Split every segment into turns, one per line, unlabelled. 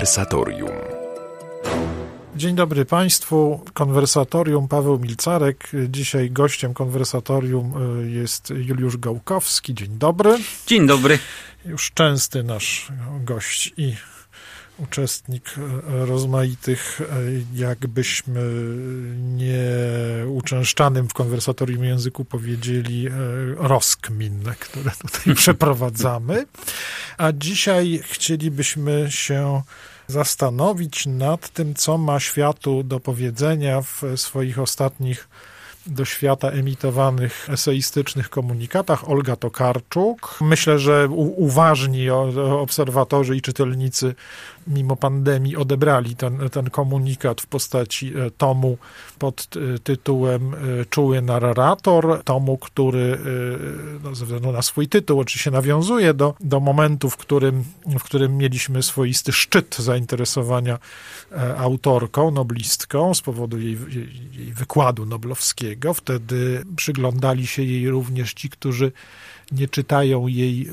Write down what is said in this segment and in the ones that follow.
Konwersatorium.
Dzień dobry Państwu. Konwersatorium, Paweł Milcarek. Dzisiaj gościem konwersatorium jest Juliusz Gałkowski. Dzień dobry.
Dzień dobry.
Już częsty nasz gość i uczestnik rozmaitych, jakbyśmy nie uczęszczanym w konwersatorium języku powiedzieli, rozkmin, które tutaj przeprowadzamy. A dzisiaj chcielibyśmy się zastanowić nad tym, co ma światu do powiedzenia w swoich ostatnich do świata emitowanych eseistycznych komunikatach Olga Tokarczuk. Myślę, że uważni obserwatorzy i czytelnicy mimo pandemii odebrali ten komunikat w postaci tomu pod tytułem Czuły narrator, tomu, który ze względu na swój tytuł oczywiście nawiązuje do momentu, w którym mieliśmy swoisty szczyt zainteresowania autorką, noblistką z powodu jej wykładu noblowskiego. Wtedy przyglądali się jej również ci, którzy nie czytają jej,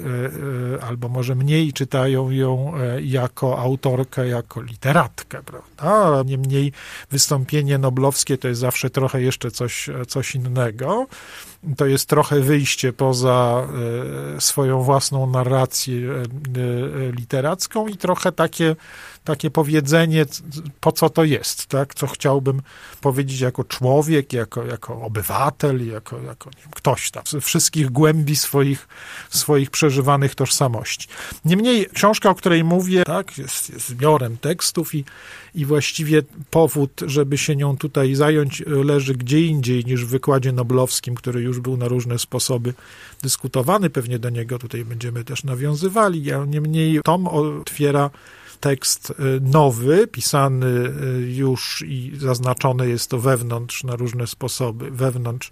albo może mniej czytają ją jako autorkę, jako literatkę, prawda? Niemniej wystąpienie noblowskie to jest zawsze trochę jeszcze coś innego. To jest trochę wyjście poza swoją własną narrację literacką i trochę takie powiedzenie, po co to jest, tak? Co chciałbym powiedzieć jako człowiek, jako obywatel, jako nie wiem, ktoś tam, ze wszystkich głębi swoich przeżywanych tożsamości. Niemniej książka, o której mówię, tak, jest zbiorem tekstów i właściwie powód, żeby się nią tutaj zająć, leży gdzie indziej niż w wykładzie noblowskim, który już był na różne sposoby dyskutowany. Pewnie do niego tutaj będziemy też nawiązywali. Niemniej tom otwiera tekst nowy, pisany już i zaznaczone jest to wewnątrz na różne sposoby. Wewnątrz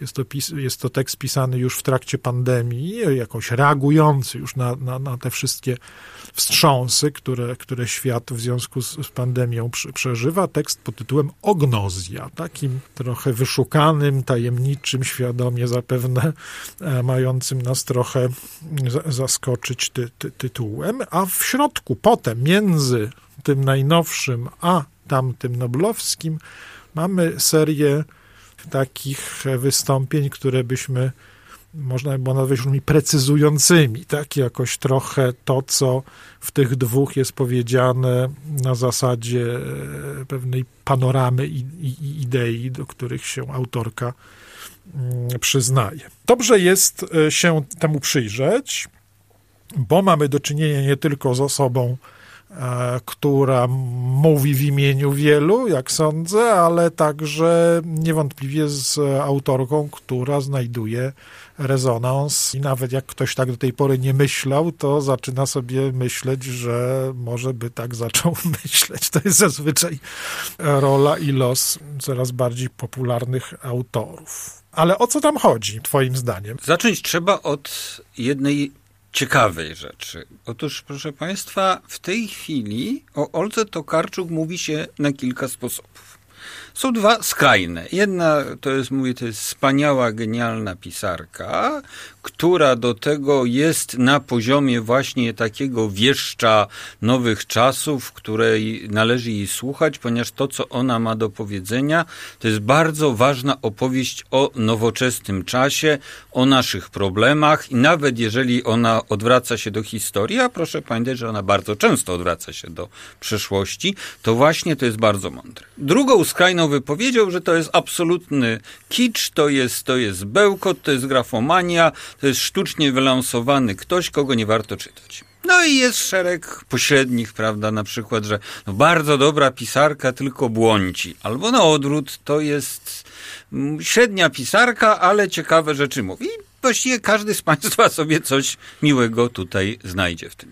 jest to tekst pisany już w trakcie pandemii, jakoś reagujący już na te wszystkie wstrząsy, które świat w związku z pandemią przeżywa. Tekst pod tytułem Ognozja, takim trochę wyszukanym, tajemniczym, świadomie zapewne mającym nas trochę zaskoczyć tytułem, a w środku potem, między tym najnowszym a tamtym noblowskim, mamy serię takich wystąpień, które byśmy, można by nazwać już precyzującymi, tak? Jakoś trochę to, co w tych dwóch jest powiedziane na zasadzie pewnej panoramy i idei, do których się autorka przyznaje. Dobrze jest się temu przyjrzeć, bo mamy do czynienia nie tylko z osobą, która mówi w imieniu wielu, jak sądzę, ale także niewątpliwie z autorką, która znajduje rezonans i nawet jak ktoś tak do tej pory nie myślał, to zaczyna sobie myśleć, że może by tak zaczął myśleć. To jest zazwyczaj rola i los coraz bardziej popularnych autorów. Ale o co tam chodzi, twoim zdaniem?
Zacząć trzeba od jednej ciekawej rzeczy. Otóż, proszę Państwa, w tej chwili o Oldze Tokarczuk mówi się na kilka sposobów. Są dwa skrajne. Jedna to jest wspaniała, genialna pisarka, która do tego jest na poziomie właśnie takiego wieszcza nowych czasów, której należy jej słuchać, ponieważ to, co ona ma do powiedzenia, to jest bardzo ważna opowieść o nowoczesnym czasie, o naszych problemach i nawet jeżeli ona odwraca się do historii, a proszę pamiętać, że ona bardzo często odwraca się do przeszłości, to właśnie to jest bardzo mądre. Drugą skrajną wypowiedział, że to jest absolutny kicz, to jest bełkot, to jest grafomania, to jest sztucznie wylansowany ktoś, kogo nie warto czytać. No i jest szereg pośrednich, prawda, na przykład, że bardzo dobra pisarka tylko błądzi. Albo na odwrót, to jest średnia pisarka, ale ciekawe rzeczy mówi. I właściwie każdy z Państwa sobie coś miłego tutaj znajdzie w tym.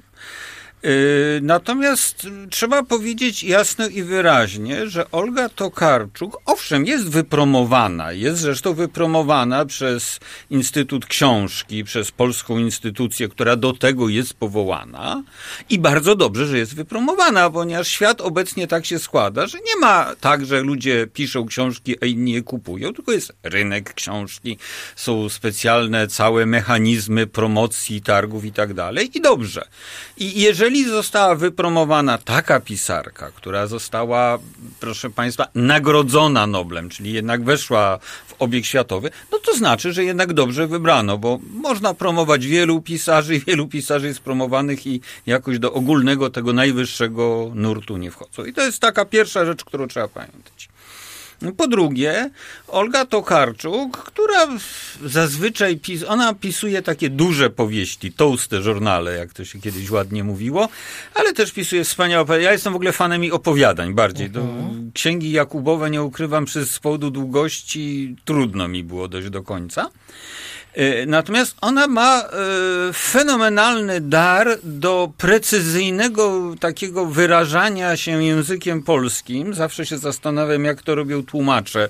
Natomiast trzeba powiedzieć jasno i wyraźnie, że Olga Tokarczuk, owszem, jest wypromowana, jest zresztą wypromowana przez Instytut Książki, przez polską instytucję, która do tego jest powołana i bardzo dobrze, że jest wypromowana, ponieważ świat obecnie tak się składa, że nie ma tak, że ludzie piszą książki, a inni je kupują, tylko jest rynek książki, są specjalne całe mechanizmy promocji, targów i tak dalej i dobrze. I jeżeli jeżeli została wypromowana taka pisarka, która została, proszę państwa, nagrodzona Noblem, czyli jednak weszła w obieg światowy, no to znaczy, że jednak dobrze wybrano, bo można promować wielu pisarzy jest promowanych i jakoś do ogólnego tego najwyższego nurtu nie wchodzą. I to jest taka pierwsza rzecz, którą trzeba pamiętać. Po drugie, Olga Tokarczuk, która zazwyczaj ona pisuje takie duże powieści, tołste żurnale, jak to się kiedyś ładnie mówiło, ale też pisuje wspaniałe. Ja jestem w ogóle fanem jej opowiadań bardziej. Księgi Jakubowe, nie ukrywam, z powodu długości trudno mi było dojść do końca. Natomiast ona ma fenomenalny dar do precyzyjnego takiego wyrażania się językiem polskim. Zawsze się zastanawiam, jak to robią tłumacze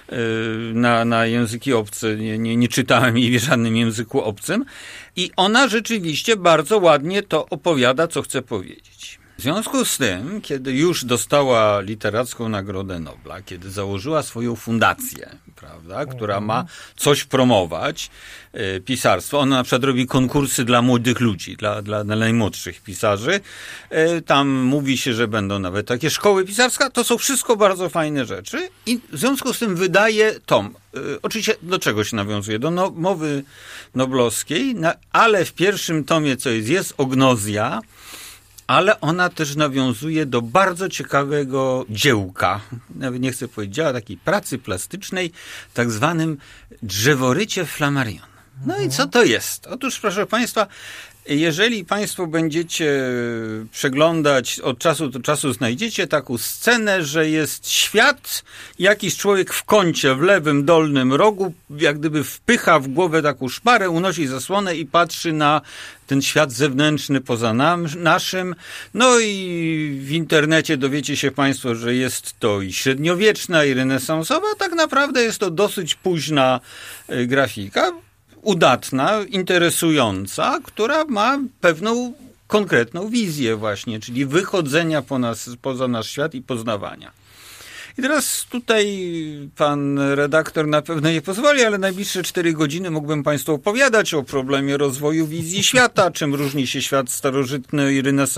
na języki obce. Nie czytałem jej w żadnym języku obcym. I ona rzeczywiście bardzo ładnie to opowiada, co chce powiedzieć. W związku z tym, kiedy już dostała literacką Nagrodę Nobla, kiedy założyła swoją fundację, prawda, która ma coś promować, pisarstwo, ona na przykład robi konkursy dla młodych ludzi, dla najmłodszych pisarzy, tam mówi się, że będą nawet takie szkoły pisarskie, to są wszystko bardzo fajne rzeczy i w związku z tym wydaje tom. Oczywiście do czego się nawiązuje? Do mowy noblowskiej, ale w pierwszym tomie, co jest ognozja, ale ona też nawiązuje do bardzo ciekawego dziełka, nawet nie chcę powiedzieć dzieła, takiej pracy plastycznej, tak zwanym drzeworycie Flammarion. No i co to jest? Otóż, proszę państwa, jeżeli państwo będziecie przeglądać, od czasu do czasu znajdziecie taką scenę, że jest świat, jakiś człowiek w kącie, w lewym dolnym rogu, jak gdyby wpycha w głowę taką szparę, unosi zasłonę i patrzy na ten świat zewnętrzny poza naszym. No i w internecie dowiecie się państwo, że jest to i średniowieczna, i renesansowa. Tak naprawdę jest to dosyć późna grafika, udatna, interesująca, która ma pewną konkretną wizję właśnie, czyli wychodzenia poza nasz świat i poznawania. I teraz tutaj pan redaktor na pewno nie pozwoli, ale najbliższe 4 godziny mógłbym państwu opowiadać o problemie rozwoju wizji świata, czym różni się świat starożytny i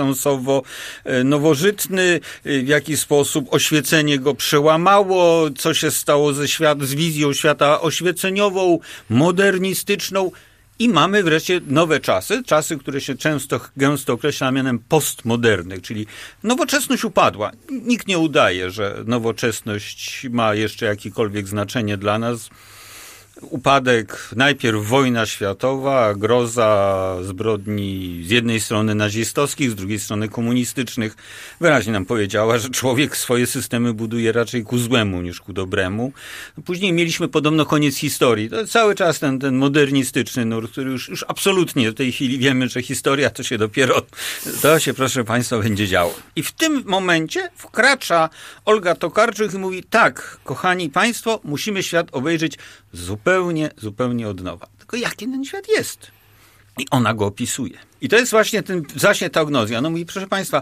renesansowo-nowożytny, w jaki sposób oświecenie go przełamało, co się stało z wizją świata oświeceniową, modernistyczną. I mamy wreszcie nowe czasy, które się gęsto określa mianem postmodernych, czyli nowoczesność upadła. Nikt nie udaje, że nowoczesność ma jeszcze jakiekolwiek znaczenie dla nas. Upadek, najpierw wojna światowa, groza zbrodni z jednej strony nazistowskich, z drugiej strony komunistycznych, wyraźnie nam powiedziała, że człowiek swoje systemy buduje raczej ku złemu niż ku dobremu. Później mieliśmy podobno koniec historii. To cały czas ten modernistyczny nurt, który już absolutnie w tej chwili wiemy, że historia to się, proszę państwa, będzie działo. I w tym momencie wkracza Olga Tokarczuk i mówi: tak, kochani państwo, musimy świat obejrzeć zupełnie od nowa. Tylko jaki ten świat jest? I ona go opisuje. I to jest właśnie ta ognozja. No mówi: proszę państwa,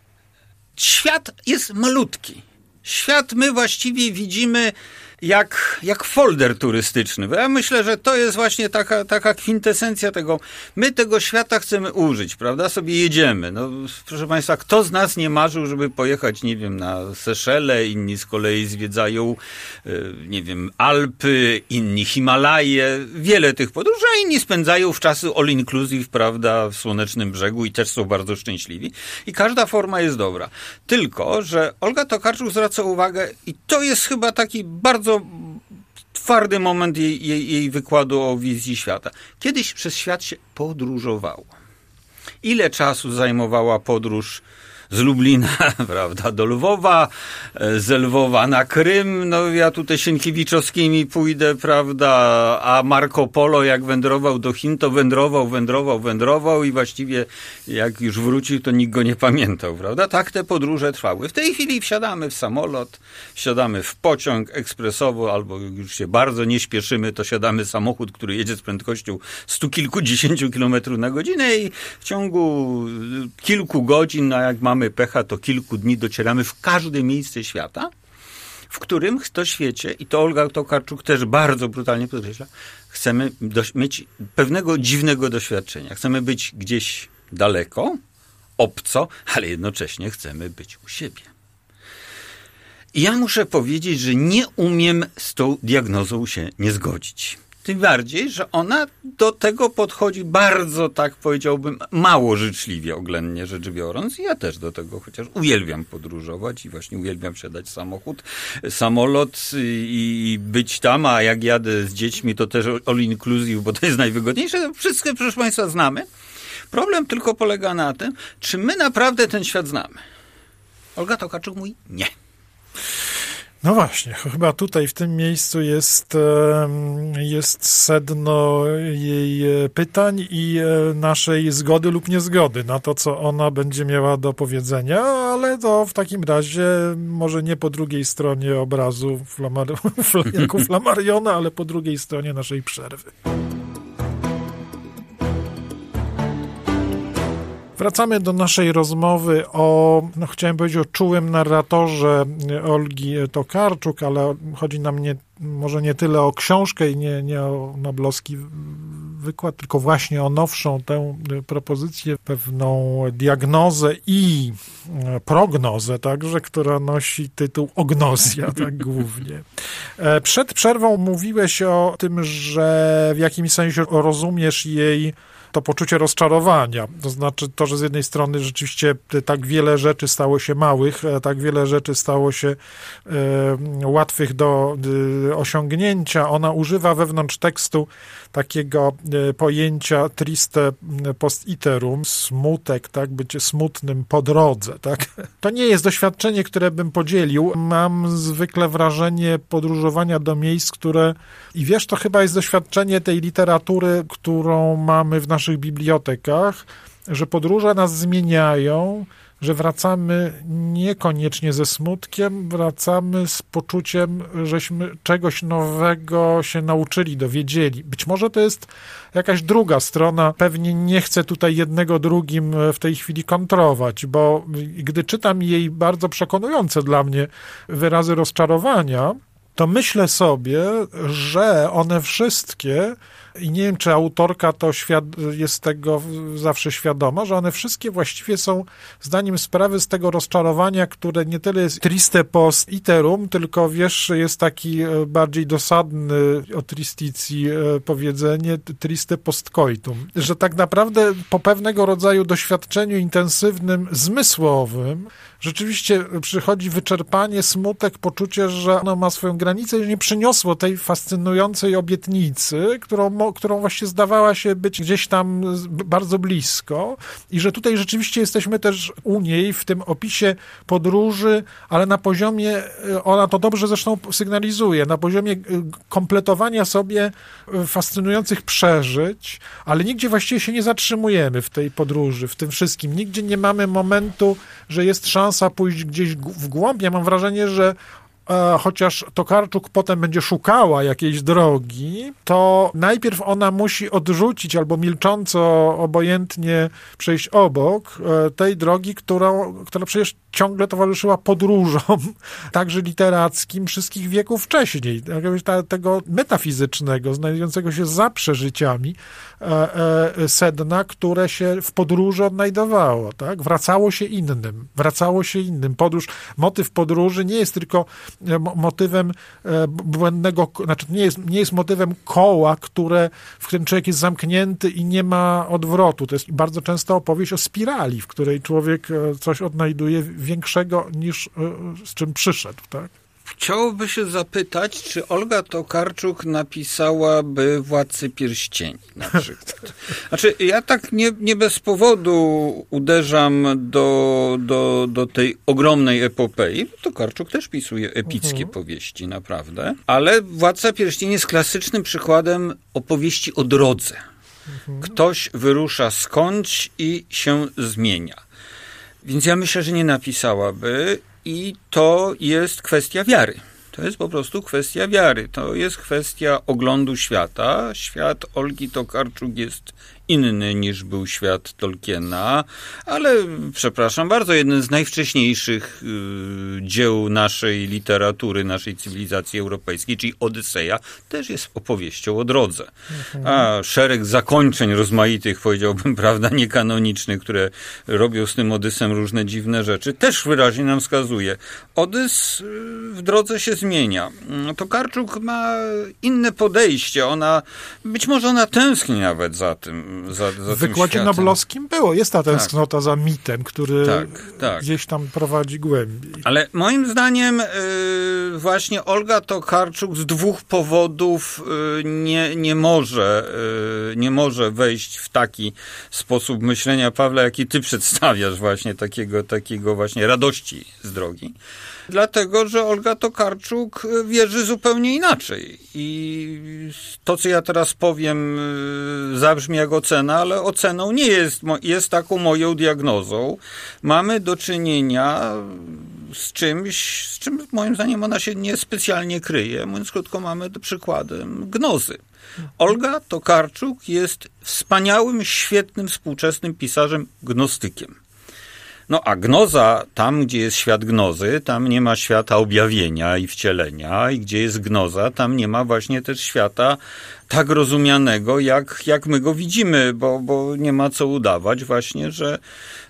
świat jest malutki. Świat my właściwie widzimy jak folder turystyczny. Bo ja myślę, że to jest właśnie taka kwintesencja tego. My tego świata chcemy użyć, prawda? Sobie jedziemy. No, proszę państwa, kto z nas nie marzył, żeby pojechać, nie wiem, na Seszele, inni z kolei zwiedzają, nie wiem, Alpy, inni Himalaje, wiele tych podróży, a inni spędzają w czasy all inclusive, prawda, w Słonecznym Brzegu i też są bardzo szczęśliwi. I każda forma jest dobra. Tylko, że Olga Tokarczuk zwraca uwagę, i to jest chyba taki bardzo twardy moment jej wykładu o wizji świata. Kiedyś przez świat się podróżowało. Ile czasu zajmowała podróż z Lublina, prawda, do Lwowa, z Lwowa na Krym, no ja tutaj Sienkiewiczowskimi pójdę, prawda, a Marco Polo jak wędrował do Chin, to wędrował i właściwie jak już wrócił, to nikt go nie pamiętał, prawda, tak te podróże trwały. W tej chwili wsiadamy w samolot, wsiadamy w pociąg ekspresowy, albo już się bardzo nie śpieszymy, to siadamy w samochód, który jedzie z prędkością 100 kilkudziesięciu kilometrów na godzinę i w ciągu kilku godzin, no jak mamy pecha, to kilku dni docieramy w każde miejsce świata, w którym to świecie, i to Olga Tokarczuk też bardzo brutalnie podkreśla, chcemy mieć pewnego dziwnego doświadczenia. Chcemy być gdzieś daleko, obco, ale jednocześnie chcemy być u siebie. I ja muszę powiedzieć, że nie umiem z tą diagnozą się nie zgodzić. Tym bardziej, że ona do tego podchodzi bardzo, tak powiedziałbym, mało życzliwie, oględnie rzecz biorąc. I ja też do tego, chociaż uwielbiam podróżować i właśnie uwielbiam wsiadać samochód, samolot i być tam, a jak jadę z dziećmi, to też all inclusive, bo to jest najwygodniejsze. Wszystkie, proszę Państwa, znamy. Problem tylko polega na tym, czy my naprawdę ten świat znamy. Olga Tokarczuk mówi nie.
No właśnie, chyba tutaj w tym miejscu jest sedno jej pytań i naszej zgody lub niezgody na to, co ona będzie miała do powiedzenia, ale to w takim razie może nie po drugiej stronie obrazu jako Flammariona, ale po drugiej stronie naszej przerwy. Wracamy do naszej rozmowy chciałem powiedzieć o czułym narratorze Olgi Tokarczuk, ale chodzi nam może nie tyle o książkę i nie o noblowski wykład, tylko właśnie o nowszą tę propozycję, pewną diagnozę i prognozę także, która nosi tytuł Ognozja, tak głównie. Przed przerwą mówiłeś o tym, że w jakimś sensie rozumiesz jej to poczucie rozczarowania. To znaczy to, że z jednej strony rzeczywiście tak wiele rzeczy stało się małych, tak wiele rzeczy stało się łatwych do osiągnięcia. Ona używa wewnątrz tekstu takiego pojęcia triste post iterum, smutek, tak, bycie smutnym po drodze, tak. To nie jest doświadczenie, które bym podzielił. Mam zwykle wrażenie podróżowania do miejsc, i wiesz, to chyba jest doświadczenie tej literatury, którą mamy w naszych bibliotekach, że podróże nas zmieniają, że wracamy niekoniecznie ze smutkiem, wracamy z poczuciem, żeśmy czegoś nowego się nauczyli, dowiedzieli. Być może to jest jakaś druga strona, pewnie nie chcę tutaj jednego drugim w tej chwili kontrować, bo gdy czytam jej bardzo przekonujące dla mnie wyrazy rozczarowania, to myślę sobie, że one wszystkie, i nie wiem, czy autorka to jest tego zawsze świadoma, że one wszystkie właściwie są zdaniem sprawy z tego rozczarowania, które nie tyle jest triste post iterum, tylko wiesz, jest taki bardziej dosadny o tristicji powiedzenie triste post coitum, że tak naprawdę po pewnego rodzaju doświadczeniu intensywnym, zmysłowym, rzeczywiście przychodzi wyczerpanie, smutek, poczucie, że ono ma swoją granicę i że nie przyniosło tej fascynującej obietnicy, którą właśnie zdawała się być gdzieś tam bardzo blisko i że tutaj rzeczywiście jesteśmy też u niej w tym opisie podróży, ale na poziomie, ona to dobrze zresztą sygnalizuje, na poziomie kompletowania sobie fascynujących przeżyć, ale nigdzie właściwie się nie zatrzymujemy w tej podróży, w tym wszystkim. Nigdzie nie mamy momentu, że jest szansa pójść gdzieś w głąb. Ja mam wrażenie, że chociaż Tokarczuk potem będzie szukała jakiejś drogi, to najpierw ona musi odrzucić albo milcząco, obojętnie przejść obok tej drogi, która przecież ciągle towarzyszyła podróżom, także literackim, wszystkich wieków wcześniej, tego metafizycznego, znajdującego się za przeżyciami sedna, które się w podróży odnajdowało, tak? Wracało się innym. Motyw podróży nie jest tylko motywem błędnego, znaczy nie jest motywem koła, w którym człowiek jest zamknięty i nie ma odwrotu. To jest bardzo często opowieść o spirali, w której człowiek coś odnajduje większego niż z czym przyszedł, tak?
Chciałoby się zapytać, czy Olga Tokarczuk napisałaby Władcy Pierścieni na przykład. Znaczy, ja tak nie bez powodu uderzam do tej ogromnej epopei, bo Tokarczuk też pisuje epickie powieści, naprawdę. Ale Władca Pierścieni jest klasycznym przykładem opowieści o drodze. Ktoś wyrusza skądś i się zmienia. Więc ja myślę, że nie napisałaby. I to jest kwestia wiary. To jest po prostu kwestia wiary. To jest kwestia oglądu świata. Świat Olgi Tokarczuk jest inny niż był świat Tolkiena, ale przepraszam bardzo, jeden z najwcześniejszych dzieł naszej literatury, naszej cywilizacji europejskiej, czyli Odyseja, też jest opowieścią o drodze. A szereg zakończeń rozmaitych, powiedziałbym, prawda, niekanonicznych, które robią z tym Odysem różne dziwne rzeczy, też wyraźnie nam wskazuje. Odys w drodze się zmienia. Tokarczuk ma inne podejście. Być może ona tęskni nawet za tym.
W wykładzie noblowskim jest ta tęsknota za mitem, który gdzieś tam prowadzi głębiej.
Ale moim zdaniem właśnie Olga Tokarczuk z dwóch powodów nie może wejść w taki sposób myślenia, Pawle, jaki ty przedstawiasz właśnie, takiego właśnie radości z drogi. Dlatego, że Olga Tokarczuk wierzy zupełnie inaczej. I to, co ja teraz powiem, zabrzmi jak ocena, ale oceną nie jest taką moją diagnozą. Mamy do czynienia z czymś, z czym moim zdaniem ona się niespecjalnie kryje. Mówiąc krótko, mamy przykładem gnozy. Olga Tokarczuk jest wspaniałym, świetnym, współczesnym pisarzem gnostykiem. No a gnoza, tam gdzie jest świat gnozy, tam nie ma świata objawienia i wcielenia, i gdzie jest gnoza, tam nie ma właśnie też świata tak rozumianego, jak my go widzimy, bo nie ma co udawać właśnie, że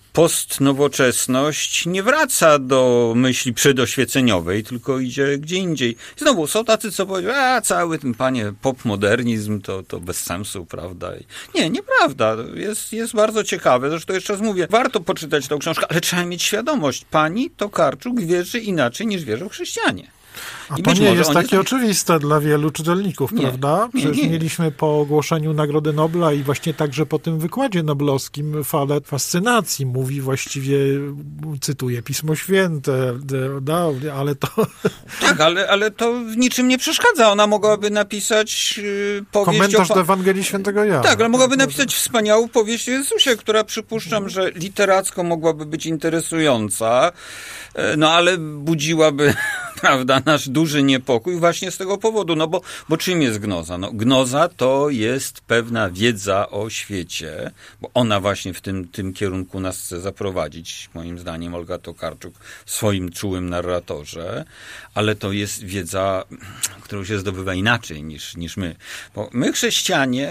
postnowoczesność nie wraca do myśli przedoświeceniowej, tylko idzie gdzie indziej. Znowu są tacy, co powiedzą, cały ten, panie, popmodernizm to bez sensu, prawda? Nie, nieprawda. Jest bardzo ciekawe. Zresztą jeszcze raz mówię, warto poczytać tę książkę, ale trzeba mieć świadomość. Pani Tokarczuk wierzy inaczej niż wierzą chrześcijanie.
A to nie jest takie oczywiste dla wielu czytelników, prawda? Przecież mieliśmy po ogłoszeniu Nagrody Nobla i właśnie także po tym wykładzie noblowskim falę fascynacji. Mówi właściwie, cytuję Pismo Święte, ale to...
Tak, ale to w niczym nie przeszkadza. Ona mogłaby napisać powieść...
Komentarz do Ewangelii Świętego Jana.
Tak, ale mogłaby napisać wspaniałą powieść o Jezusie, która przypuszczam, że literacko mogłaby być interesująca, no ale budziłaby, prawda, nasz duży niepokój właśnie z tego powodu. No bo czym jest gnoza? No, gnoza to jest pewna wiedza o świecie, bo ona właśnie w tym kierunku nas chce zaprowadzić, moim zdaniem, Olga Tokarczuk w swoim czułym narratorze, ale to jest wiedza, którą się zdobywa inaczej niż my. Bo my, chrześcijanie,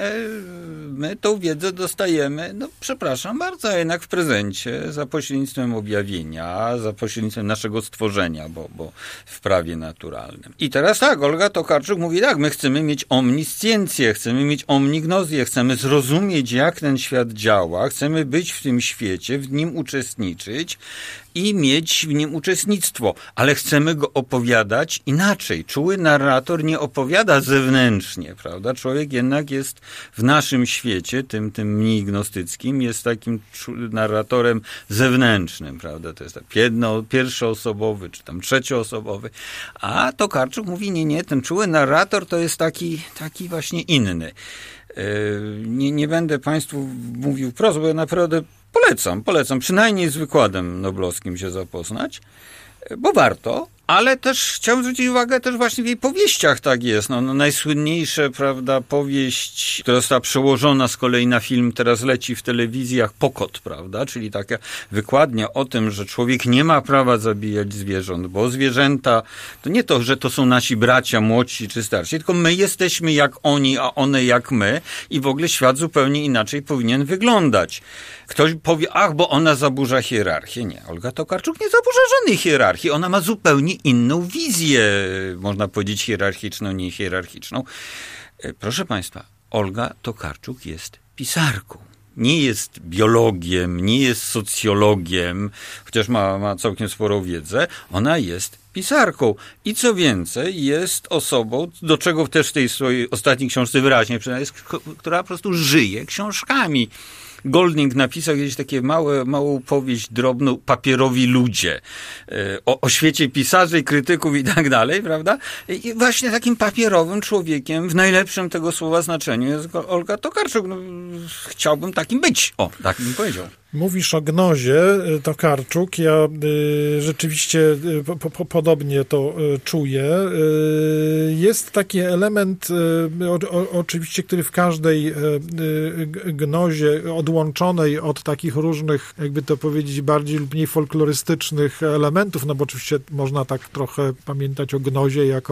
my tą wiedzę dostajemy, no przepraszam bardzo, jednak w prezencie, za pośrednictwem objawienia, za pośrednictwem naszego stworzenia, bo w prawie naturalnym. I teraz tak, Olga Tokarczuk mówi tak, my chcemy mieć omniscjencję, chcemy mieć omnignozję, chcemy zrozumieć, jak ten świat działa, chcemy być w tym świecie, w nim uczestniczyć i mieć w nim uczestnictwo, ale chcemy go opowiadać inaczej. Czuły narrator nie opowiada zewnętrznie, prawda? Człowiek jednak jest w naszym świecie, tym mniej gnostyckim, jest takim narratorem zewnętrznym, prawda? To jest tak pierwszoosobowy, czy tam trzecioosobowy. A Tokarczuk mówi, nie, ten czuły narrator to jest taki właśnie inny. Nie będę Państwu mówił wprost, bo ja naprawdę polecam przynajmniej z wykładem noblowskim się zapoznać, bo warto, ale też chciałbym zwrócić uwagę, też właśnie w jej powieściach tak jest. No, najsłynniejsza, prawda, powieść, która została przełożona z kolei na film, teraz leci w telewizjach, Pokot, prawda, czyli taka wykładnia o tym, że człowiek nie ma prawa zabijać zwierząt, bo zwierzęta, to nie to, że to są nasi bracia młodsi czy starsi, tylko my jesteśmy jak oni, a one jak my i w ogóle świat zupełnie inaczej powinien wyglądać. Ktoś powie, bo ona zaburza hierarchię. Nie, Olga Tokarczuk nie zaburza żadnej hierarchii, ona ma zupełnie inną wizję, można powiedzieć hierarchiczną, niehierarchiczną. Proszę Państwa, Olga Tokarczuk jest pisarką. Nie jest biologiem, nie jest socjologiem, chociaż ma całkiem sporą wiedzę. Ona jest pisarką. I co więcej, jest osobą, do czego też w tej swojej ostatniej książce wyraźnie przynajmniej, która po prostu żyje książkami. Golding napisał kiedyś takie małą powieść drobną, Papierowi ludzie, o świecie pisarzy, krytyków i tak dalej, prawda? I właśnie takim papierowym człowiekiem, w najlepszym tego słowa znaczeniu, jest Olga Tokarczuk. No, chciałbym takim być. Tak bym powiedział.
Mówisz o gnozie, Tokarczuk. Ja rzeczywiście podobnie to czuję. Jest taki element, oczywiście, który w każdej gnozie odłączonej od takich różnych, jakby to powiedzieć, bardziej lub mniej folklorystycznych elementów, no bo oczywiście można tak trochę pamiętać o gnozie jako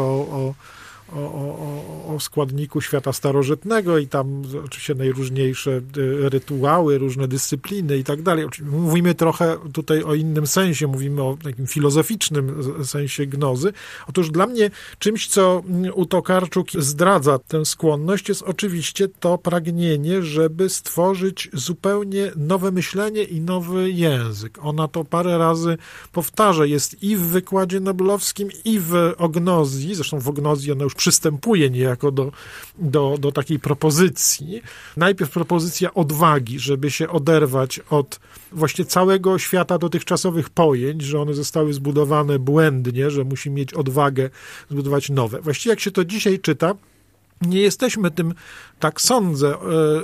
o składniku świata starożytnego i tam oczywiście najróżniejsze rytuały, różne dyscypliny i tak dalej. Mówimy trochę tutaj o innym sensie, mówimy o takim filozoficznym sensie gnozy. Otóż dla mnie czymś, co u Tokarczuk zdradza tę skłonność, jest oczywiście to pragnienie, żeby stworzyć zupełnie nowe myślenie i nowy język. Ona to parę razy powtarza. Jest i w wykładzie noblowskim, i w ognozji. Zresztą w ognozji ona już przystępuje niejako do takiej propozycji. Najpierw propozycja odwagi, żeby się oderwać od właśnie całego świata dotychczasowych pojęć, że one zostały zbudowane błędnie, że musimy mieć odwagę zbudować nowe. Właściwie jak się to dzisiaj czyta, nie jesteśmy tym, tak sądzę,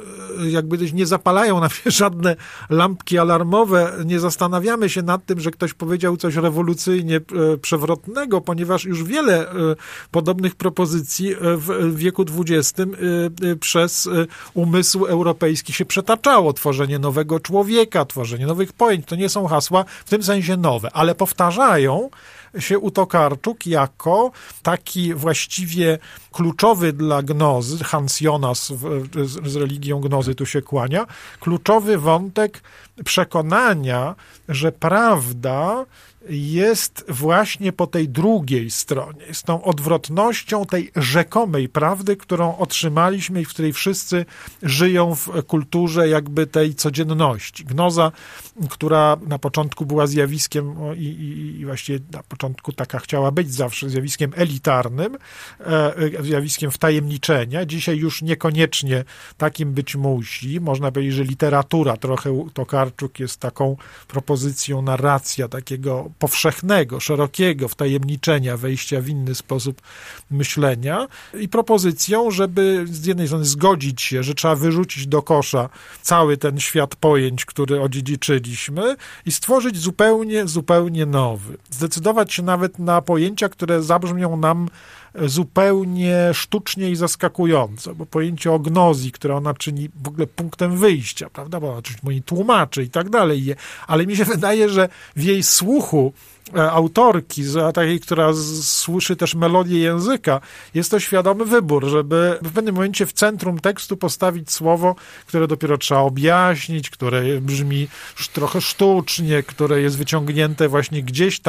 jakby nie zapalają nam się żadne lampki alarmowe, nie zastanawiamy się nad tym, że ktoś powiedział coś rewolucyjnie przewrotnego, ponieważ już wiele podobnych propozycji w wieku XX przez umysł europejski się przetaczało. Tworzenie nowego człowieka, tworzenie nowych pojęć, to nie są hasła w tym sensie nowe, ale powtarzają się u Tokarczuk jako taki właściwie kluczowy dla gnozy, Hans Jonas z religią gnozy tu się kłania, kluczowy wątek przekonania, że prawda jest właśnie po tej drugiej stronie, jest tą odwrotnością tej rzekomej prawdy, którą otrzymaliśmy i w której wszyscy żyją w kulturze jakby tej codzienności. Gnoza, która na początku była zjawiskiem i właściwie na początku taka chciała być zawsze zjawiskiem elitarnym, zjawiskiem wtajemniczenia. Dzisiaj już niekoniecznie takim być musi. Można powiedzieć, że literatura trochę Tokarczuk jest taką propozycją, narracja takiego powszechnego, szerokiego wtajemniczenia, wejścia w inny sposób myślenia i propozycją, żeby z jednej strony zgodzić się, że trzeba wyrzucić do kosza cały ten świat pojęć, który odziedziczyliśmy i stworzyć zupełnie nowy. Zdecydować się nawet na pojęcia, które zabrzmią nam zupełnie sztucznie i zaskakująco, bo pojęcie ognozji, które ona czyni w ogóle punktem wyjścia, prawda, bo ona mówi tłumaczy i tak dalej, ale mi się wydaje, że w jej słuchu autorki, takiej, która słyszy też melodię języka, jest to świadomy wybór, żeby w pewnym momencie w centrum tekstu postawić słowo, które dopiero trzeba objaśnić, które brzmi trochę sztucznie, które jest wyciągnięte właśnie gdzieś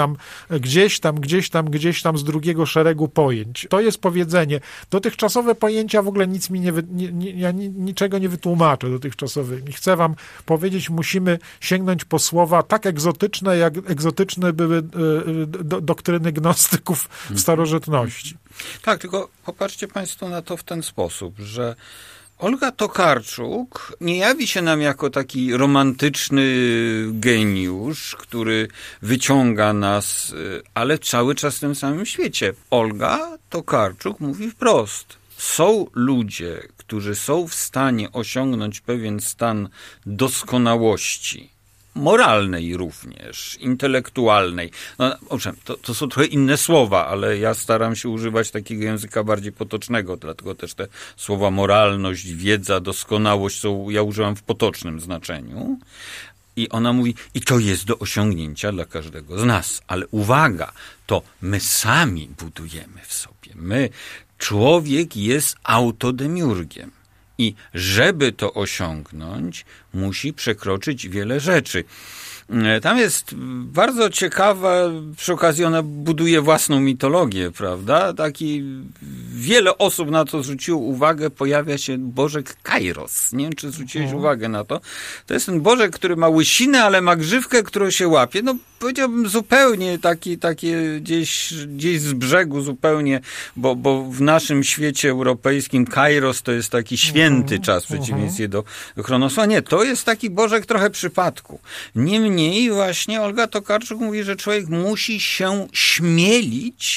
tam z drugiego szeregu pojęć. To jest powiedzenie. Dotychczasowe pojęcia w ogóle nic mi ja niczego nie wytłumaczę dotychczasowymi. Chcę wam powiedzieć, musimy sięgnąć po słowa tak egzotyczne, jak egzotyczne były doktryny gnostyków w starożytności.
Tak, tylko popatrzcie państwo na to w ten sposób, że Olga Tokarczuk nie jawi się nam jako taki romantyczny geniusz, który wyciąga nas, ale cały czas w tym samym świecie. Olga Tokarczuk mówi wprost. Są ludzie, którzy są w stanie osiągnąć pewien stan doskonałości, moralnej również, intelektualnej. No, owszem, to są trochę inne słowa, ale ja staram się używać takiego języka bardziej potocznego, dlatego też te słowa moralność, wiedza, doskonałość ja używam w potocznym znaczeniu. I ona mówi, i to jest do osiągnięcia dla każdego z nas. Ale uwaga, to my sami budujemy w sobie. Człowiek jest autodemiurgiem. I żeby to osiągnąć, musi przekroczyć wiele rzeczy. Tam jest bardzo ciekawa, przy okazji ona buduje własną mitologię, prawda? Wiele osób na to zwróciło uwagę, pojawia się Bożek Kairos. Nie wiem, czy zwróciłeś uwagę na to. To jest ten Bożek, który ma łysinę, ale ma grzywkę, którą się łapie. No, powiedziałbym zupełnie takie gdzieś z brzegu zupełnie, bo w naszym świecie europejskim Kairos to jest taki święty czas w przeciwieństwie do Chronosa. Nie, to jest taki Bożek trochę przypadku. Niemniej właśnie Olga Tokarczuk mówi, że człowiek musi się śmielić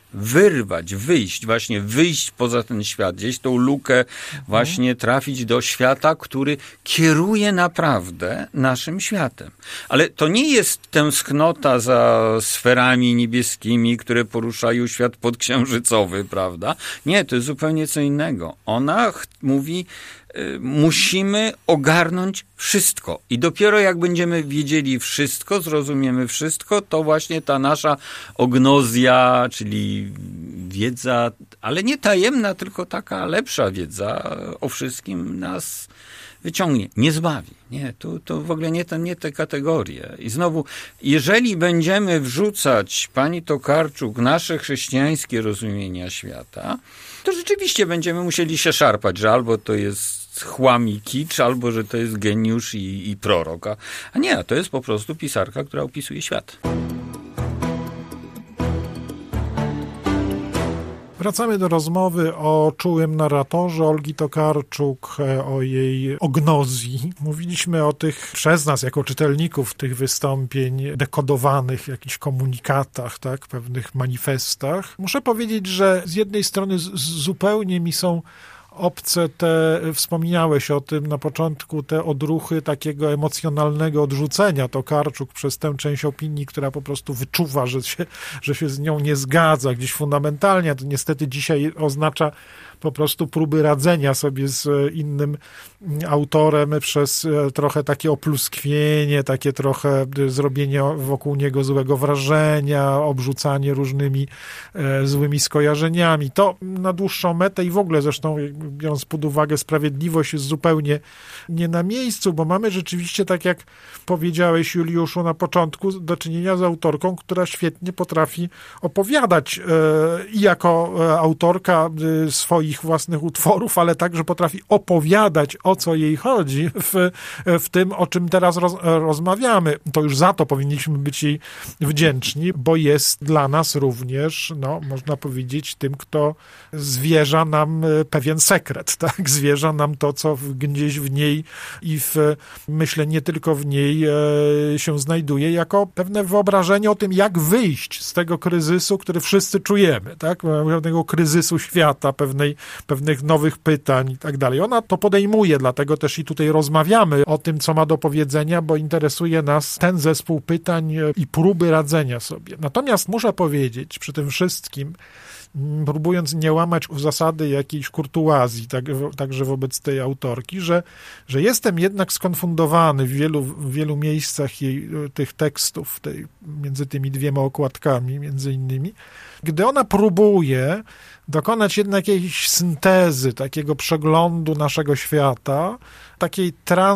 wyrwać, wyjść poza ten świat, gdzieś tą lukę właśnie trafić do świata, który kieruje naprawdę naszym światem. Ale to nie jest tęsknota za sferami niebieskimi, które poruszają świat podksiężycowy, prawda? Nie, to jest zupełnie co innego. Ona mówi, musimy ogarnąć wszystko. I dopiero jak będziemy wiedzieli wszystko, zrozumiemy wszystko, to właśnie ta nasza ognozja, czyli wiedza, ale nie tajemna, tylko taka lepsza wiedza o wszystkim nas wyciągnie, nie zbawi. Nie, to w ogóle nie te kategorie. I znowu, jeżeli będziemy wrzucać, pani Tokarczuk, nasze chrześcijańskie rozumienia świata, to rzeczywiście będziemy musieli się szarpać, że albo to jest chłam i kicz, albo że to jest geniusz i prorok. A nie, to jest po prostu pisarka, która opisuje świat.
Wracamy do rozmowy o czułym narratorze Olgi Tokarczuk, o jej ognozji. Mówiliśmy o tych przez nas, jako czytelników, tych wystąpień dekodowanych w jakichś komunikatach, tak, pewnych manifestach. Muszę powiedzieć, że z jednej strony zupełnie mi są obce te, wspomniałeś o tym na początku, te odruchy takiego emocjonalnego odrzucenia Tokarczuk przez tę część opinii, która po prostu wyczuwa, że się z nią nie zgadza gdzieś fundamentalnie. To niestety dzisiaj oznacza po prostu próby radzenia sobie z innym autorem przez trochę takie opluskwienie, takie trochę zrobienie wokół niego złego wrażenia, obrzucanie różnymi złymi skojarzeniami. To na dłuższą metę i w ogóle zresztą, biorąc pod uwagę sprawiedliwość, jest zupełnie nie na miejscu, bo mamy rzeczywiście, tak jak powiedziałeś, Juliuszu, na początku, do czynienia z autorką, która świetnie potrafi opowiadać i jako autorka swoich własnych utworów, ale także potrafi opowiadać, o co jej chodzi w tym, o czym teraz rozmawiamy. To już za to powinniśmy być jej wdzięczni, bo jest dla nas również, no, można powiedzieć, tym, kto zwierza nam pewien sekret, tak? Zwierza nam to, co gdzieś w niej i myślę, nie tylko w niej się znajduje, jako pewne wyobrażenie o tym, jak wyjść z tego kryzysu, który wszyscy czujemy, tak? Pewnego kryzysu świata, pewnych nowych pytań i tak dalej. Ona to podejmuje, dlatego też i tutaj rozmawiamy o tym, co ma do powiedzenia, bo interesuje nas ten zespół pytań i próby radzenia sobie. Natomiast muszę powiedzieć przy tym wszystkim, próbując nie łamać zasady jakiejś kurtuazji, także wobec tej autorki, że jestem jednak skonfundowany w wielu miejscach jej tych tekstów, między tymi dwiema okładkami, między innymi, gdy ona próbuje dokonać jednak jakiejś syntezy, takiego przeglądu naszego świata, takiej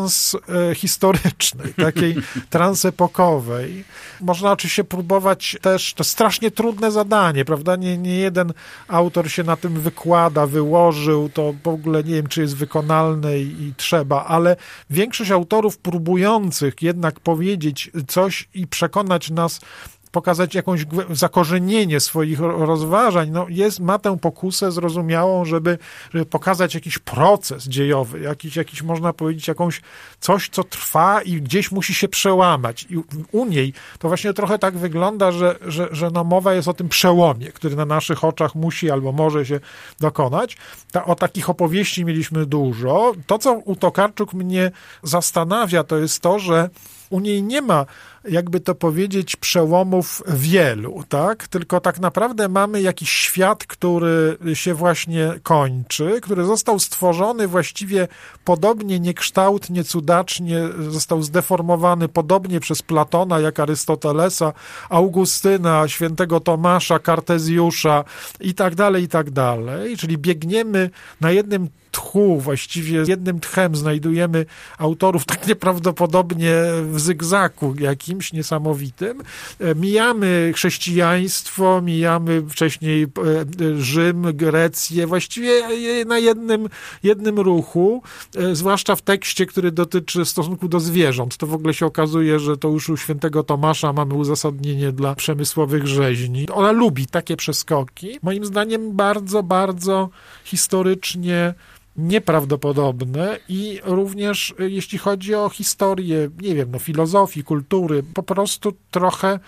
transhistorycznej, takiej transepokowej. Można oczywiście próbować też, to strasznie trudne zadanie, prawda? Nie jeden autor się na tym wykłada, wyłożył, to w ogóle nie wiem, czy jest wykonalne i trzeba, ale większość autorów próbujących jednak powiedzieć coś i przekonać nas, pokazać jakąś zakorzenienie swoich rozważań, no ma tę pokusę zrozumiałą, żeby pokazać jakiś proces dziejowy, jakiś można powiedzieć, coś, co trwa i gdzieś musi się przełamać. I u niej to właśnie trochę tak wygląda, że mowa jest o tym przełomie, który na naszych oczach musi albo może się dokonać. O takich opowieści mieliśmy dużo. To, co u Tokarczuk mnie zastanawia, to jest to, że u niej nie ma, jakby to powiedzieć, przełomów wielu, tak? Tylko tak naprawdę mamy jakiś świat, który się właśnie kończy, który został stworzony właściwie podobnie niekształtnie, cudacznie, został zdeformowany podobnie przez Platona, jak Arystotelesa, Augustyna, świętego Tomasza, Kartezjusza i tak dalej. Czyli biegniemy na jednym tchu, właściwie jednym tchem znajdujemy autorów tak nieprawdopodobnie w zygzaku jakimś niesamowitym. Mijamy chrześcijaństwo, mijamy wcześniej Rzym, Grecję, właściwie na jednym ruchu, zwłaszcza w tekście, który dotyczy stosunku do zwierząt. To w ogóle się okazuje, że to już u świętego Tomasza mamy uzasadnienie dla przemysłowych rzeźni. Ona lubi takie przeskoki. Moim zdaniem bardzo, bardzo historycznie nieprawdopodobne i również jeśli chodzi o historię, nie wiem, filozofii, kultury, po prostu trochę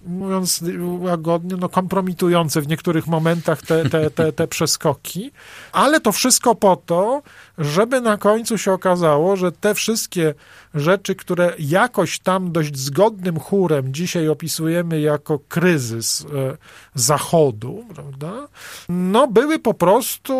mówiąc łagodnie, kompromitujące w niektórych momentach te przeskoki, ale to wszystko po to, żeby na końcu się okazało, że te wszystkie rzeczy, które jakoś tam dość zgodnym chórem dzisiaj opisujemy jako kryzys Zachodu, prawda, były po prostu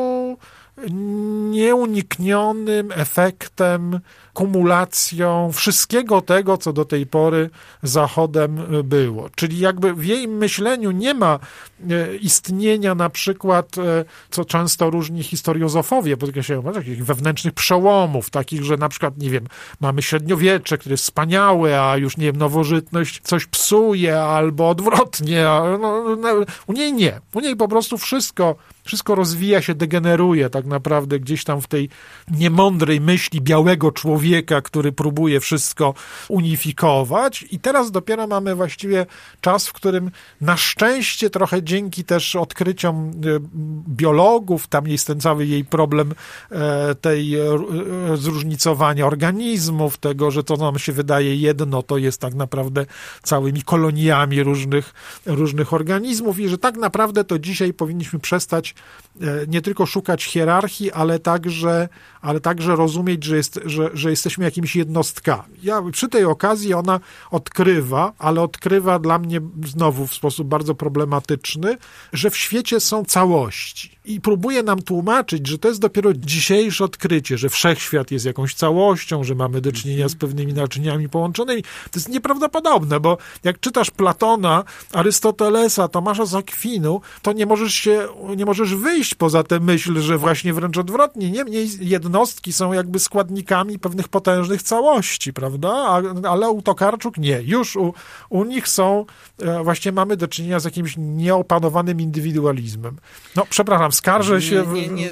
nieuniknionym efektem, kumulacją wszystkiego tego, co do tej pory Zachodem było. Czyli jakby w jej myśleniu nie ma istnienia na przykład, co często różni historiozofowie podkreślają, takich wewnętrznych przełomów, takich, że na przykład, nie wiem, mamy średniowiecze, które jest wspaniałe, a już, nie wiem, nowożytność coś psuje, albo odwrotnie. U niej nie. U niej po prostu wszystko rozwija się, degeneruje tak naprawdę gdzieś tam w tej niemądrej myśli białego człowieka, który próbuje wszystko unifikować. I teraz dopiero mamy właściwie czas, w którym na szczęście trochę dzięki też odkryciom biologów, tam jest ten cały jej problem tej zróżnicowania organizmów, tego, że to nam się wydaje jedno, to jest tak naprawdę całymi koloniami różnych organizmów i że tak naprawdę to dzisiaj powinniśmy przestać nie tylko szukać hierarchii, ale także rozumieć, że jesteśmy jakimiś jednostkami. Przy tej okazji ona odkrywa dla mnie znowu w sposób bardzo problematyczny, że w świecie są całości. I próbuje nam tłumaczyć, że to jest dopiero dzisiejsze odkrycie, że wszechświat jest jakąś całością, że mamy do czynienia z pewnymi naczyniami połączonymi. To jest nieprawdopodobne, bo jak czytasz Platona, Arystotelesa, Tomasza z Akwinu, to nie możesz wyjść poza tę myśl, że właśnie wręcz odwrotnie. Niemniej jednostki są jakby składnikami pewnych potężnych całości, prawda? Ale u Tokarczuk nie. Już u nich właśnie mamy do czynienia z jakimś nieopanowanym indywidualizmem. Przepraszam, skarżę się...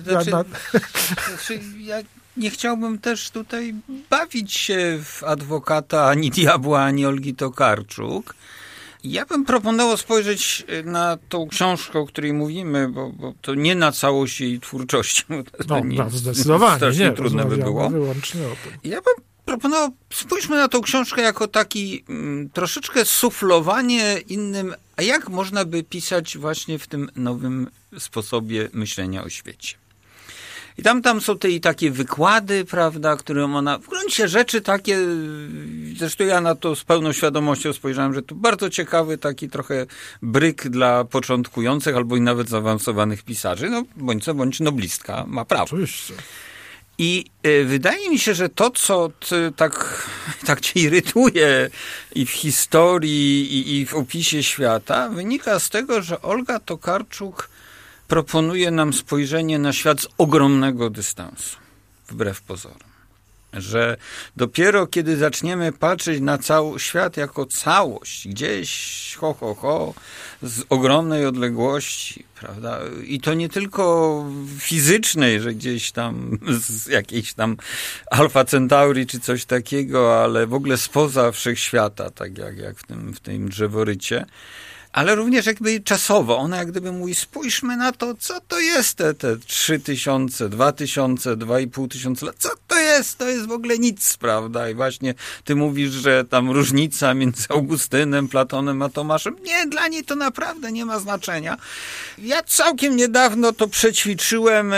Ja nie chciałbym też tutaj bawić się w adwokata ani diabła, ani Olgi Tokarczuk. Ja bym proponował spojrzeć na tą książkę, o której mówimy, bo to nie na całość jej twórczości.
Zdecydowanie.
Strasznie trudne by było.
Wyłącznie o tym.
Ja bym proponował, spójrzmy na tą książkę jako taki troszeczkę suflowanie innym, a jak można by pisać właśnie w tym nowym sposobie myślenia o świecie. I tam są takie wykłady, prawda, które ona, w gruncie rzeczy takie, zresztą ja na to z pełną świadomością spojrzałem, że to bardzo ciekawy taki trochę bryk dla początkujących albo i nawet zaawansowanych pisarzy, bądź co bądź noblistka ma prawo.
Oczywiście.
I wydaje mi się, że to, co tak cię irytuje i w historii, i w opisie świata, wynika z tego, że Olga Tokarczuk proponuje nam spojrzenie na świat z ogromnego dystansu, wbrew pozorom. Że dopiero kiedy zaczniemy patrzeć na cały świat jako całość, gdzieś z ogromnej odległości, prawda? I to nie tylko fizycznej, że gdzieś tam z jakiejś tam Alfa Centauri czy coś takiego, ale w ogóle spoza wszechświata, tak jak w tym drzeworycie. Ale również jakby czasowo. Ona jak gdyby mówi, spójrzmy na to, co to jest te 3000, 2000, 2500 lat. Co to jest? To jest w ogóle nic, prawda? I właśnie ty mówisz, że tam różnica między Augustynem, Platonem a Tomaszem. Nie, dla niej to naprawdę nie ma znaczenia. Ja całkiem niedawno to przećwiczyłem.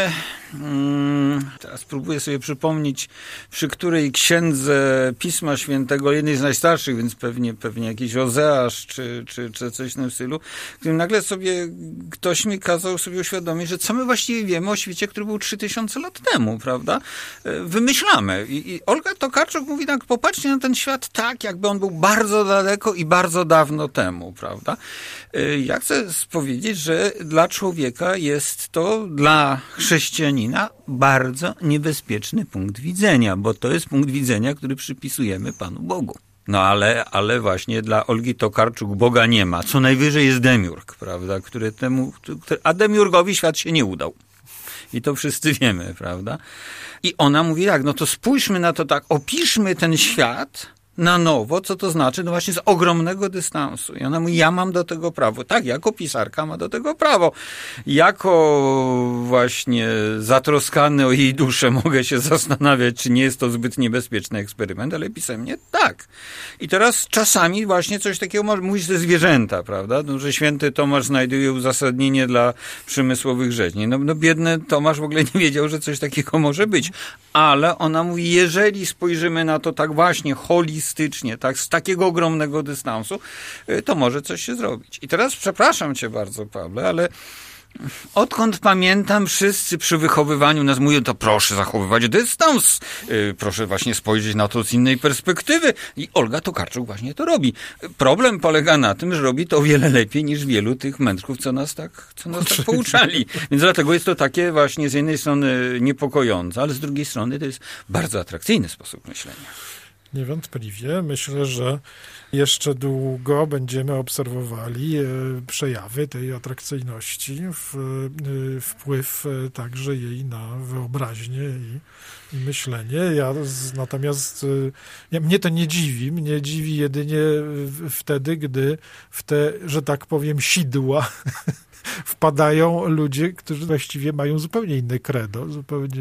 Teraz próbuję sobie przypomnieć, przy której księdze Pisma Świętego, jednej z najstarszych, więc pewnie jakiś Ozeasz, czy coś w tym stylu, w którym nagle sobie ktoś mi kazał sobie uświadomić, że co my właściwie wiemy o świecie, który był 3000 lat temu, prawda? Wymyślamy. I Olga Tokarczuk mówi tak, popatrzcie na ten świat tak, jakby on był bardzo daleko i bardzo dawno temu, prawda? Ja chcę powiedzieć, że dla człowieka jest to, dla chrześcijanina, bardzo niebezpieczny punkt widzenia, bo to jest punkt widzenia, który przypisujemy Panu Bogu. Ale właśnie dla Olgi Tokarczuk Boga nie ma. Co najwyżej jest demiurg, prawda? A demiurgowi świat się nie udał. I to wszyscy wiemy, prawda? I ona mówi tak, to spójrzmy na to tak, opiszmy ten świat na nowo, co to znaczy? No właśnie z ogromnego dystansu. I ona mówi, ja mam do tego prawo. Tak, jako pisarka ma do tego prawo. Jako właśnie zatroskany o jej duszę mogę się zastanawiać, czy nie jest to zbyt niebezpieczny eksperyment, ale pisemnie tak. I teraz czasami właśnie coś takiego mówić ze zwierzęta, prawda? No, że święty Tomasz znajduje uzasadnienie dla przemysłowych rzeźni. No biedny Tomasz w ogóle nie wiedział, że coś takiego może być. Ale ona mówi, jeżeli spojrzymy na to tak właśnie holistycznie, tak, z takiego ogromnego dystansu, to może coś się zrobić. I teraz przepraszam cię bardzo, Pawle, ale odkąd pamiętam, wszyscy przy wychowywaniu nas mówią, to proszę zachowywać dystans, proszę właśnie spojrzeć na to z innej perspektywy. I Olga Tokarczuk właśnie to robi. Problem polega na tym, że robi to o wiele lepiej niż wielu tych mędrków, co nas tak pouczali. Więc dlatego jest to takie właśnie z jednej strony niepokojące, ale z drugiej strony to jest bardzo atrakcyjny sposób myślenia.
Niewątpliwie. Myślę, że jeszcze długo będziemy obserwowali przejawy tej atrakcyjności, wpływ także jej na wyobraźnię i myślenie. Natomiast mnie to nie dziwi. Mnie dziwi jedynie wtedy, gdy w te, że tak powiem, sidła wpadają ludzie, którzy właściwie mają zupełnie inne credo, zupełnie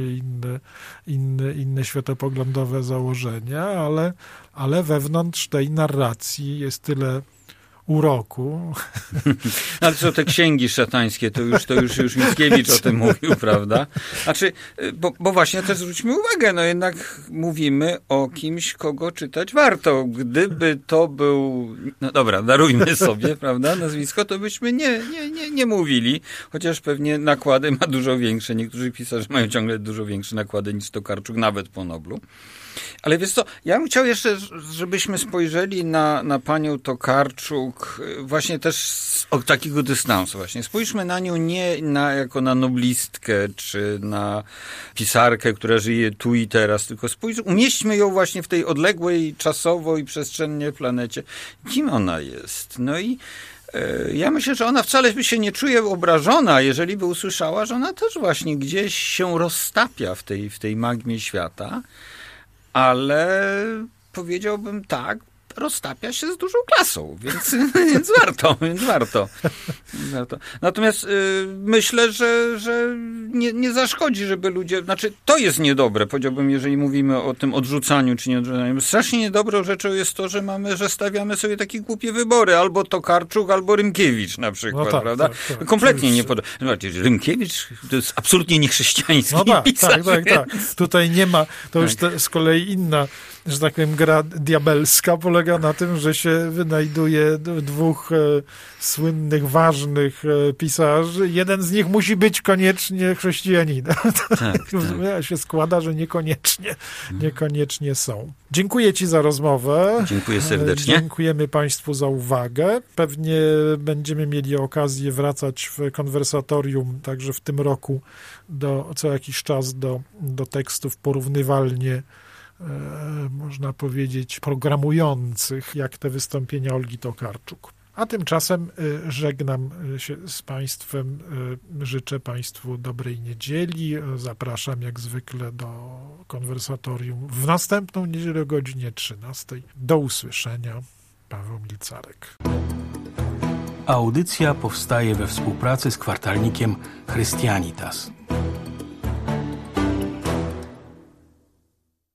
inne światopoglądowe założenia, ale wewnątrz tej narracji jest tyle uroku.
Ale co te księgi szatańskie, to już Mickiewicz o tym mówił, prawda? Znaczy, bo właśnie też zwróćmy uwagę, no jednak mówimy o kimś, kogo czytać warto. Gdyby to był, no dobra, darujmy sobie, prawda, nazwisko, to byśmy nie mówili, chociaż pewnie nakłady ma dużo większe. Niektórzy pisarze mają ciągle dużo większe nakłady niż Tokarczuk, nawet po Noblu. Ale wiesz co, ja bym chciał jeszcze, żebyśmy spojrzeli na panią Tokarczuk właśnie też od takiego dystansu właśnie. Spójrzmy na nią nie jako na noblistkę, czy na pisarkę, która żyje tu i teraz, tylko umieśćmy ją właśnie w tej odległej czasowo i przestrzennie planecie. Kim ona jest? No i ja myślę, że ona wcale by się nie czuje obrażona, jeżeli by usłyszała, że ona też właśnie gdzieś się roztapia w tej magmie świata. Ale powiedziałbym tak, roztapia się z dużą klasą, więc warto. Natomiast myślę, że nie zaszkodzi, żeby ludzie, znaczy to jest niedobre, powiedziałbym, jeżeli mówimy o tym odrzucaniu czy nie odrzucaniu. Strasznie niedobrą rzeczą jest to, że stawiamy sobie takie głupie wybory, albo Tokarczuk, albo Rymkiewicz na przykład, prawda? Tak, kompletnie nie podoba. Rymkiewicz to jest absolutnie niechrześcijański pisarz.
Tak. Tutaj nie ma, to już z kolei inna, że tak powiem, gra diabelska polega na tym, że się wynajduje dwóch słynnych, ważnych pisarzy. Jeden z nich musi być koniecznie chrześcijaninem. Tak. Się składa, że niekoniecznie są. Dziękuję ci za rozmowę.
Dziękuję serdecznie.
Dziękujemy państwu za uwagę. Pewnie będziemy mieli okazję wracać w konwersatorium także w tym roku co jakiś czas do tekstów porównywalnie można powiedzieć, programujących, jak te wystąpienia Olgi Tokarczuk. A tymczasem żegnam się z państwem, życzę państwu dobrej niedzieli, zapraszam jak zwykle do konwersatorium w następną niedzielę o godzinie 13. Do usłyszenia. Paweł Milcarek.
Audycja powstaje we współpracy z kwartalnikiem Christianitas.